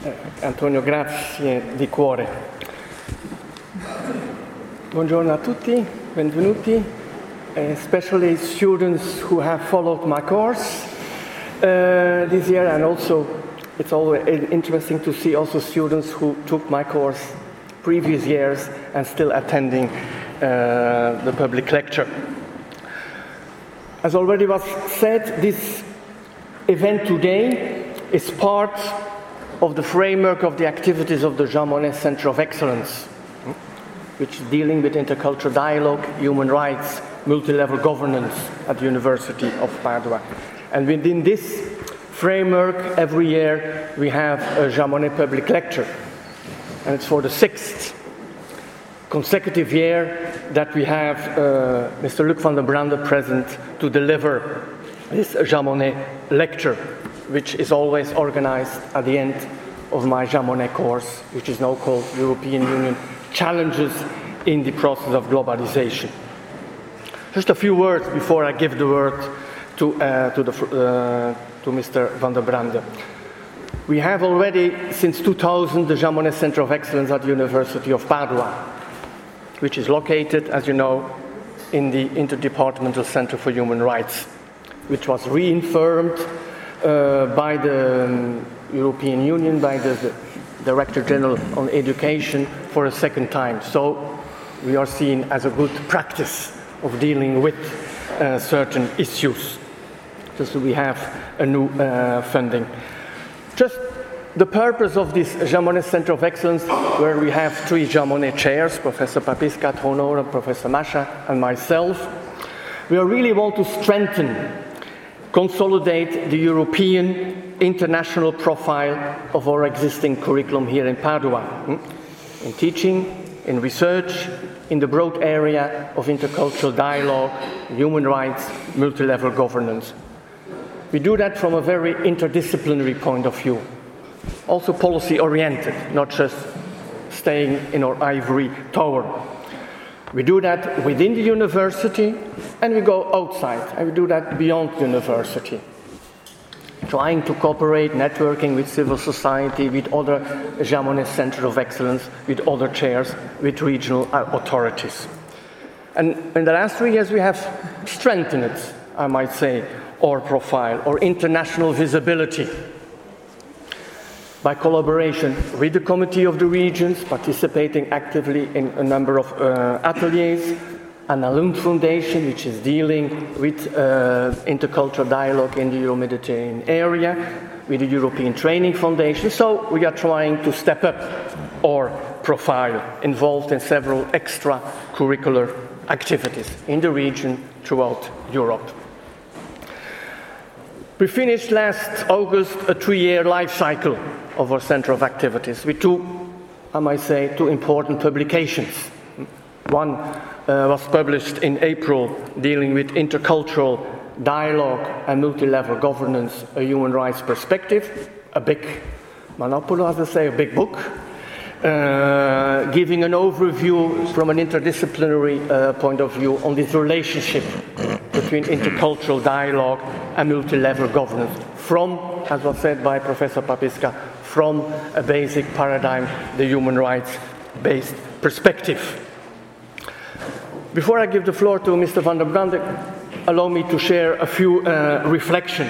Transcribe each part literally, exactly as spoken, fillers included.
Antonio, grazie di cuore. Buongiorno a tutti, benvenuti, especially students who have followed my course uh, this year, and also it's always interesting to see also students who took my course previous years and still attending uh, the public lecture. As already was said, this event today is part of the framework of the activities of the Jean Monnet Center of Excellence, which is dealing with intercultural dialogue, human rights, multi-level governance at the University of Padua. And within this framework, every year we have a Jean Monnet public lecture. And it's for the sixth consecutive year that we have uh, Mister Luc van der Brande present to deliver this Jean Monnet lecture, which is always organized at the end of my Jean Monnet course, which is now called European Union Challenges in the Process of Globalization. Just a few words before I give the word to, uh, to, the, uh, to Mister van der Brande. We have already, since two thousand, the Jean Monnet Center of Excellence at the University of Padua, which is located, as you know, in the Interdepartmental Center for Human Rights, which was reaffirmed uh, by the um, European Union, by the, the Director General on Education for a second time. So we are seen as a good practice of dealing with uh, certain issues. So we have a new uh, funding. Just the purpose of this Jean Monnet Center of Excellence, where we have three Jean Monnet chairs, Professor Papiska, Honor, Professor Masha, and myself, we really want to strengthen, consolidate the European international profile of our existing curriculum here in Padua, in teaching, in research, in the broad area of intercultural dialogue, human rights, multi-level governance. We do that from a very interdisciplinary point of view, also policy-oriented, not just staying in our ivory tower. We do that within the university, and we go outside, and we do that beyond the university, trying to cooperate, networking with civil society, with other Jean Monnet Center of Excellence, with other chairs, with regional authorities. And in the last three years, we have strengthened it, I might say, our profile, our international visibility, by collaboration with the Committee of the Regions, participating actively in a number of uh, ateliers, Anna Lund Foundation, which is dealing with uh, intercultural dialogue in the Euro-Mediterranean area, with the European Training Foundation. So we are trying to step up our profile, involved in several extracurricular activities in the region throughout Europe. We finished last August a three-year life cycle of our Center of Activities with two, I might say, two important publications. One uh, was published in April, dealing with intercultural dialogue and multi-level governance, a human rights perspective, a big monopoly, as I say, a big book, uh, giving an overview from an interdisciplinary uh, point of view on this relationship between intercultural dialogue and multi-level governance, from, as was said by Professor Papiska, from a basic paradigm, the human rights-based perspective. Before I give the floor to Mister van der Brande, allow me to share a few uh, reflections.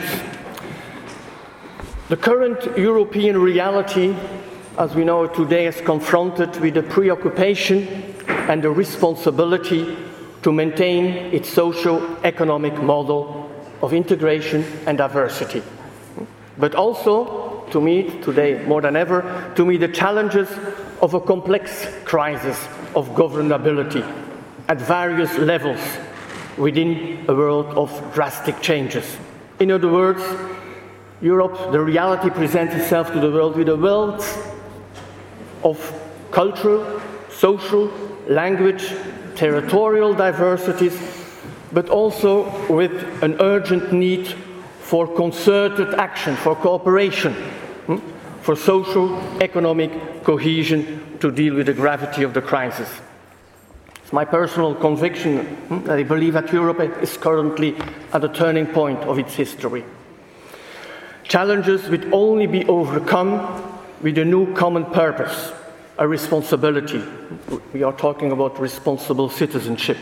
The current European reality, as we know it today, is confronted with the preoccupation and the responsibility to maintain its socio-economic model of integration and diversity. But also to meet today, more than ever, to meet the challenges of a complex crisis of governability at various levels within a world of drastic changes. In other words, Europe, the reality presents itself to the world with a wealth of cultural, social, language, territorial diversities, but also with an urgent need for concerted action, for cooperation, hmm? for social, economic cohesion to deal with the gravity of the crisis. It's my personal conviction hmm, that I believe that Europe is currently at a turning point of its history. Challenges will only be overcome with a new common purpose, a responsibility. We are talking about responsible citizenship.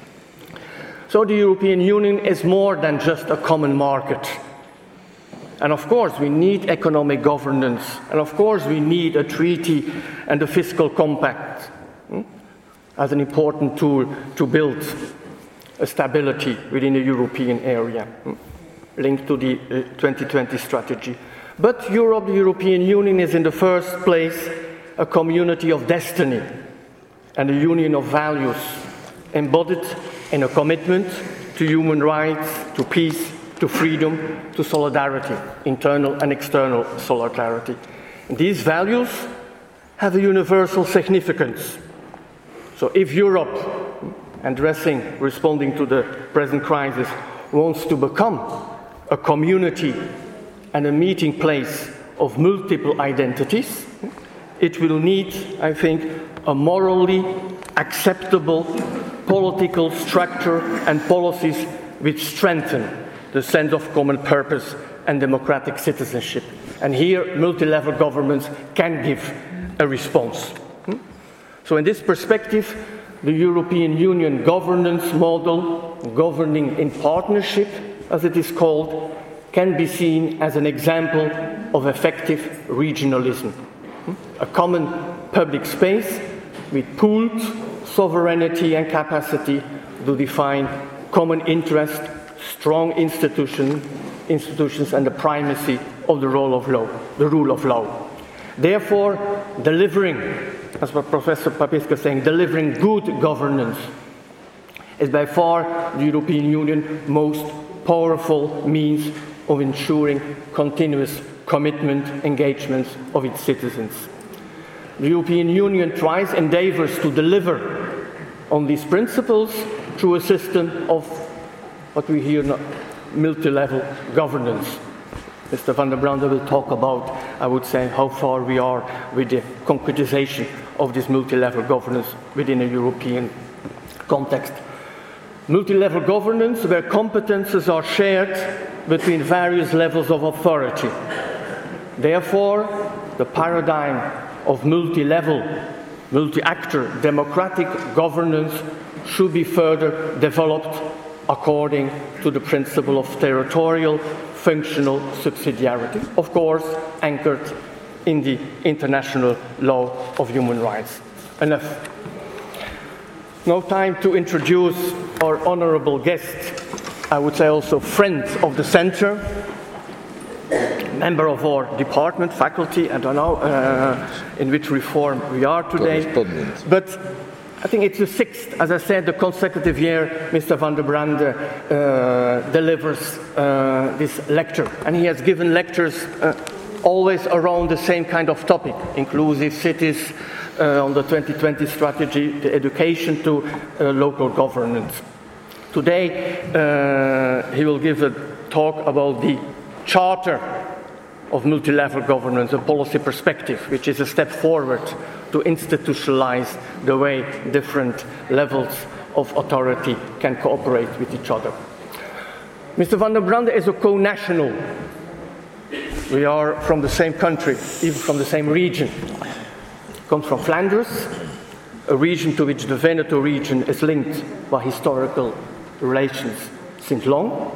So the European Union is more than just a common market. And of course, we need economic governance. And of course, we need a treaty and a fiscal compact hmm, as an important tool to build a stability within the European area, hmm, linked to the uh, twenty twenty strategy. But Europe, the European Union, is in the first place a community of destiny and a union of values embodied in a commitment to human rights, to peace, to freedom, to solidarity, internal and external solidarity. And these values have a universal significance. So if Europe, addressing, responding to the present crisis, wants to become a community and a meeting place of multiple identities, it will need, I think, a morally acceptable political structure and policies which strengthen the sense of common purpose and democratic citizenship. And here, multi-level governments can give a response. So in this perspective, the European Union governance model, governing in partnership, as it is called, can be seen as an example of effective regionalism. A common public space with pooled sovereignty and capacity to define common interest, strong institution, institutions, and the primacy of the rule of law, the rule of law. Therefore, delivering, as what Professor Papiska is saying, delivering good governance is by far the European Union's most powerful means of ensuring continuous commitment, engagements of its citizens. The European Union tries, endeavors to deliver on these principles through a system of what we hear now, multi-level governance. Mister van der Brande will talk about, I would say, how far we are with the concretization of this multi-level governance within a European context. Multi-level governance where competences are shared between various levels of authority. Therefore, the paradigm of multi-level, multi-actor democratic governance should be further developed according to the principle of territorial functional subsidiarity, of course anchored in the international law of human rights. Enough. No time to introduce our honorable guest, I would say also friend of the center, member of our department, faculty, I don't know uh, in which reform we are today. But I think it's the sixth, as I said, the consecutive year Mister van der Brande uh, delivers uh, this lecture. And he has given lectures uh, always around the same kind of topic, inclusive cities, uh, on the twenty twenty strategy, the education to uh, local governance. Today, uh, he will give a talk about the Charter of Multi-Level Governance, a policy perspective, which is a step forward to institutionalize the way different levels of authority can cooperate with each other. Mister van der Brande is a co-national. We are from the same country, even from the same region. Comes from Flanders, a region to which the Veneto region is linked by historical relations since long.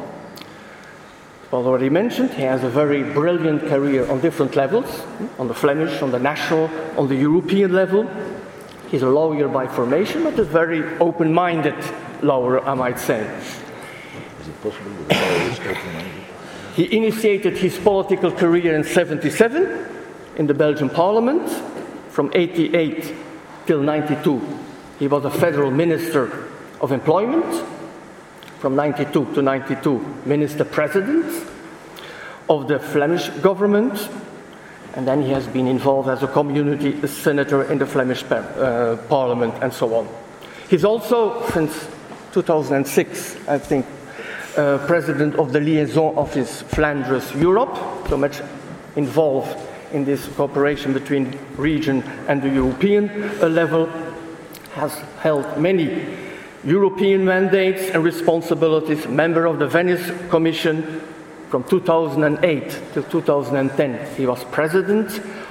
As already mentioned, he has a very brilliant career on different levels, on the Flemish, on the national, on the European level. He's a lawyer by formation, but a very open-minded lawyer, I might say. Is it possible that a lawyer is open-minded? He initiated his political career in seventy-seven in the Belgian Parliament. From eighty-eight till ninety-two, he was a federal minister of employment. From ninety-two to ninety-two, minister-president of the Flemish government. And then he has been involved as a community senator in the Flemish uh, parliament and so on. He's also, since two thousand six, I think, uh, president of the liaison office Flanders Europe, so much involved in this cooperation between region and the European uh, level, has held many European mandates and responsibilities, member of the Venice Commission from two thousand eight to two thousand ten. He was president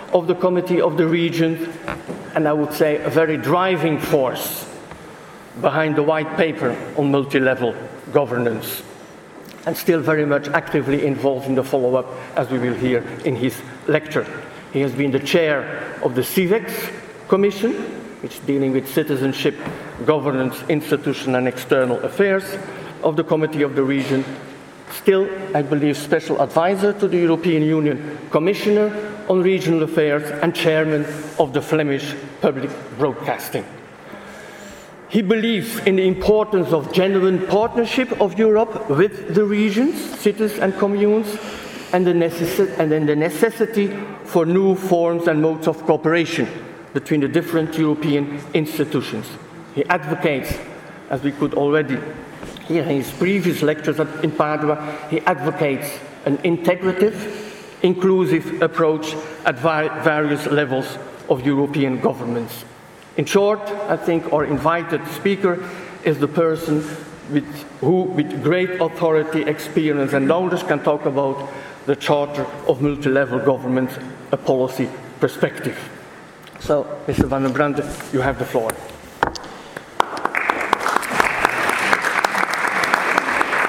of the Committee of the Regions, and I would say a very driving force behind the white paper on multi-level governance, and still very much actively involved in the follow-up, as we will hear in his lecture. He has been the chair of the CIVEX Commission, which is dealing with citizenship, governance, institution and external affairs, of the Committee of the Region, still, I believe, special advisor to the European Union Commissioner on Regional Affairs and chairman of the Flemish Public Broadcasting. He believes in the importance of genuine partnership of Europe with the regions, cities and communes, and, the necess- and then the necessity for new forms and modes of cooperation between the different European institutions. He advocates, as we could already hear in his previous lectures in Padua, he advocates an integrative, inclusive approach at vi- various levels of European governments. In short, I think our invited speaker is the person with, who, with great authority, experience and knowledge, can talk about the Charter of Multi-Level Government, a policy perspective. So, Mister Van den Brande, you have the floor.